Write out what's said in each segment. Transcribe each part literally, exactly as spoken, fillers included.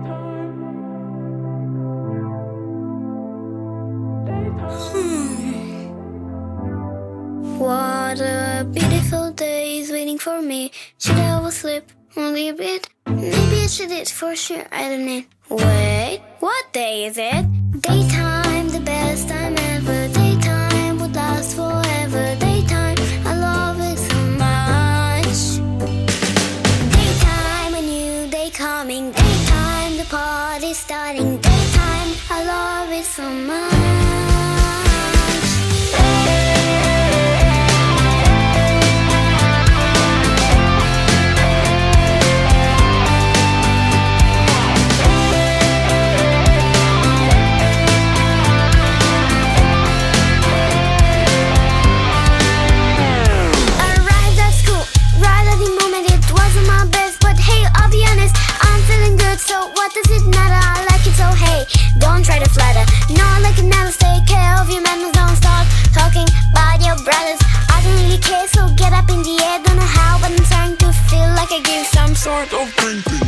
What a beautiful day is waiting for me. Should I oversleep only a bit? Maybe I should it for sure, I don't know. Wait, what day is it? Daytime, the best time ever. Daytime would last forever. Daytime, I love it so much. Daytime, a new day coming. Daytime, the party's starting. Daytime, I love it so much. So what does it matter? I like it, so hey, don't try to flatter. No, like it never, stay care of your manners. Don't start talking about your brothers. I don't really care, so get up in the air. Don't know how, but I'm starting to feel like I give some sort of drinking.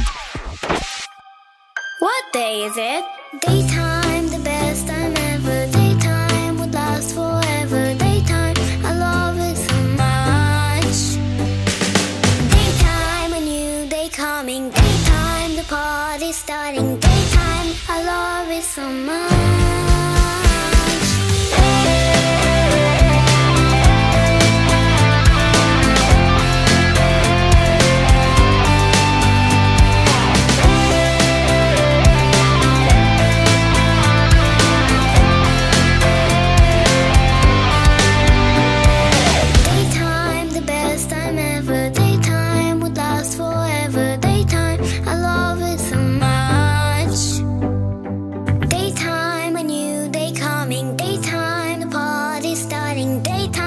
What day is it? Daytime, the best time ever. Daytime would last forever. Daytime, I love it so much. Daytime, a new day coming. Daytime, the party's starting. Daytime, I love it so much. Daytime, the best time ever. Daytime would last forever. Daytime, I love it so much. Daytime, a new day coming. Daytime, the party's starting. Daytime.